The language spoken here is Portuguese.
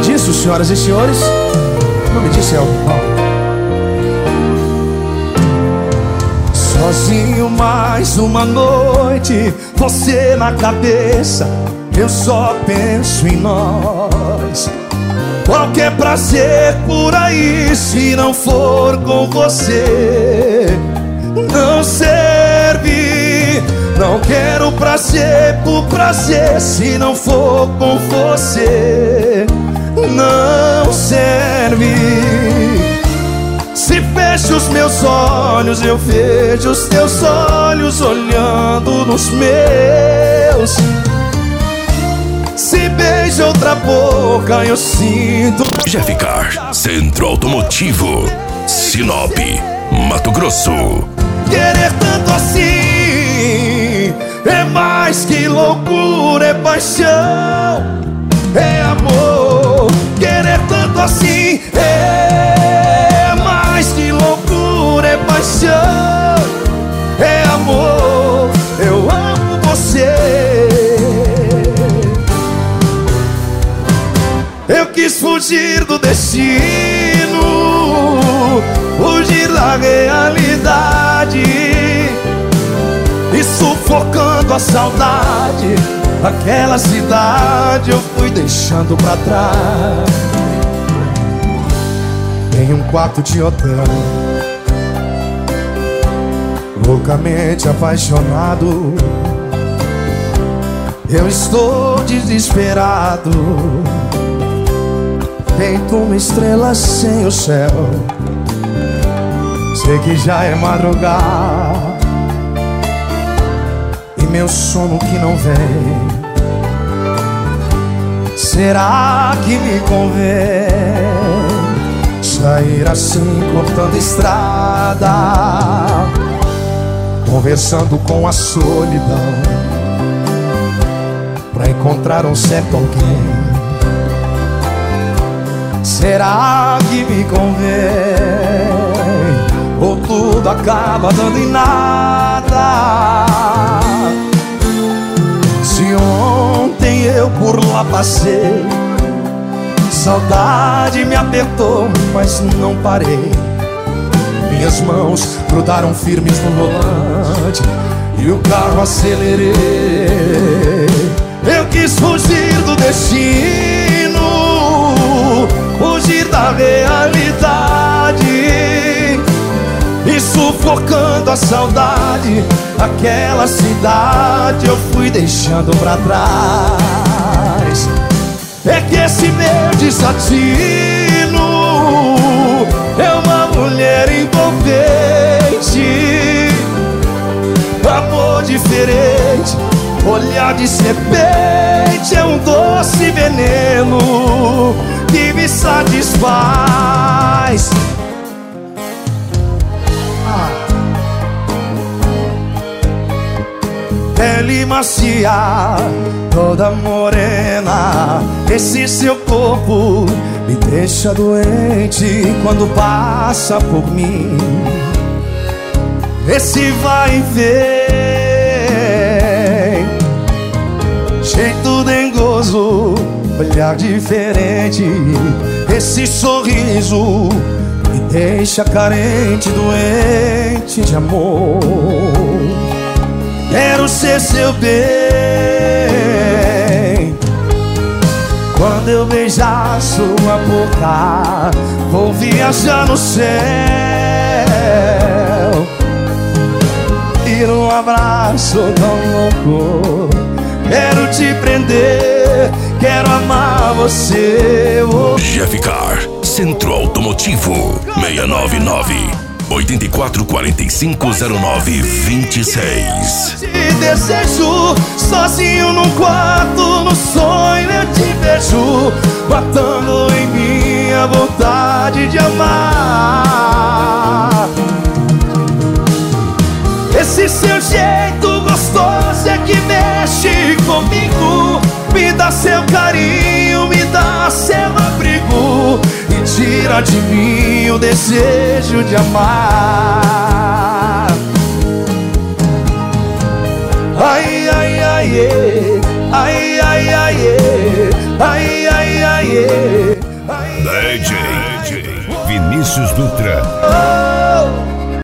disso, senhoras e senhores, o nome disso é o sozinho mais uma noite, você na cabeça, eu só penso em nós. Qualquer prazer por aí, se não for com você, não serve. Não quero prazer por prazer, se não for com você, não serve. Se fecho os meus olhos, eu vejo os teus olhos olhando nos meus. Se beija outra boca, eu sinto. Jefficar, Centro Automotivo, Sinop, Mato Grosso. Querer tanto assim é mais que loucura, é paixão, é amor. Querer tanto assim é mais que loucura, é paixão, é amor. Eu amo você. Eu quis fugir do destino, fugir da realidade, e sufocando a saudade, aquela cidade eu fui deixando pra trás. Em um quarto de hotel, loucamente apaixonado, eu estou desesperado, feito uma estrela sem o céu. Sei que já é madrugada e meu sono que não vem. Será que me convém sair assim, cortando estrada, conversando com a solidão, pra encontrar um certo alguém? Será que me convém? Ou tudo acaba dando em nada? Se ontem eu por lá passei, saudade me apertou, mas não parei. Minhas mãos grudaram firmes no volante e o carro acelerei. Eu quis fugir do destino, fugir da realidade, e sufocando a saudade, aquela cidade eu fui deixando pra trás. É que esse meu desatino é uma mulher envolvente, amor diferente, olhar de serpente, é um doce veneno que me satisfaz. Pele macia, toda morena, esse seu corpo me deixa doente quando passa por mim. Esse vai e vem, jeito dengoso, olhar diferente, esse sorriso me deixa carente, doente de amor. Quero ser seu bem. Quando eu beijar sua boca, vou viajar no céu. E num abraço tão louco, quero te prender, quero amar você. Jefficar, Centro Automotivo, 699-84450926. Te desejo sozinho num quarto, no sonho eu te vejo, matando em mim a vontade de amar. Esse seu jeito gostoso é que mexe comigo, me dá seu carinho, me dá seu abrigo e tira de mim o desejo de amar. Ai, ai, ai, ai, ai, ai, ai, ai, ai, ai, ai. DJ Vinícius Dutra.